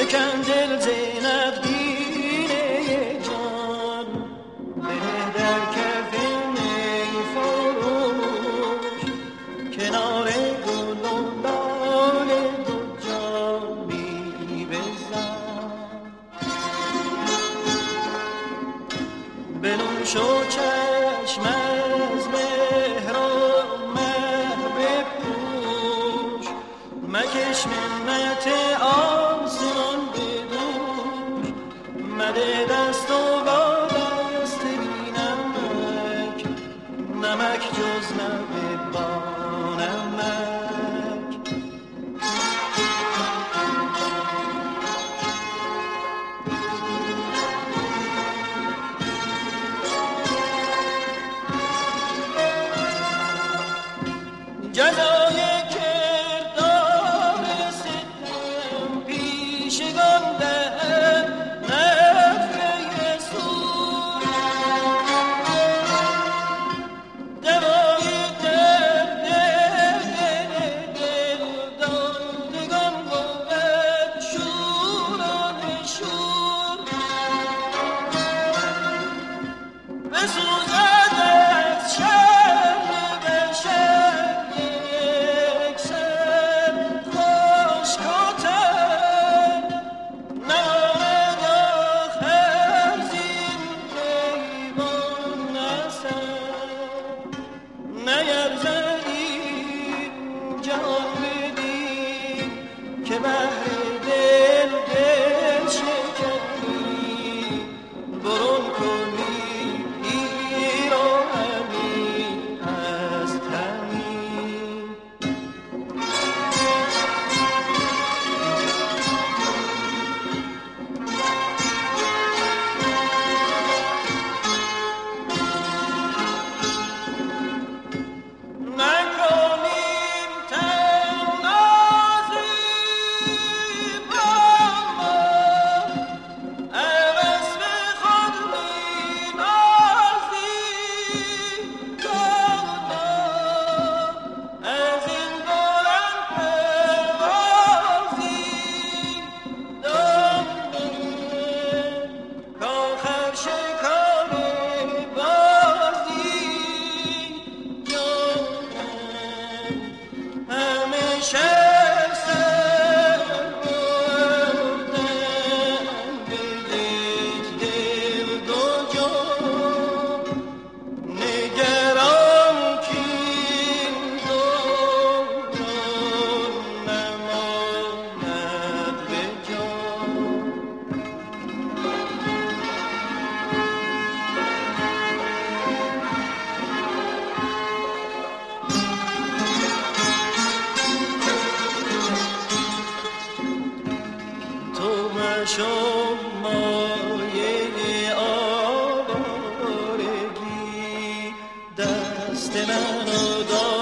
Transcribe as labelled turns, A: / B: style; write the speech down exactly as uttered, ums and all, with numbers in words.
A: شکن دل زینب دینه جان، بده در کف می فروش کنار گل و لاله دو جامی بزن. بنوش و چشم از مهر و مه بپوش، مکش منت آسمان بدوش، مده دست و با دست بی نمک، نمک جز لب با نمک. جزای کردار ستم پیشگان دهد نفره سور، دوای درد دل دادگان بود شوران شور. بسوزد از شر به شر یک سر خشک و تر، نماند آخر زین ایوان اثر. نیرزد این جهان بدین که بهر دل دل شکنی، برون کنی پیر و امین از تنی. نکنیم تنازی با ما، عوض به خود می نازی دادا. از این بلند پروازی داده کآخر شکار بازی جانم. همیشه سر بردم به یک دل دو جان، نگران کاین دوران نماند به جان. تو مشو مایه آوارگی، دست منو دار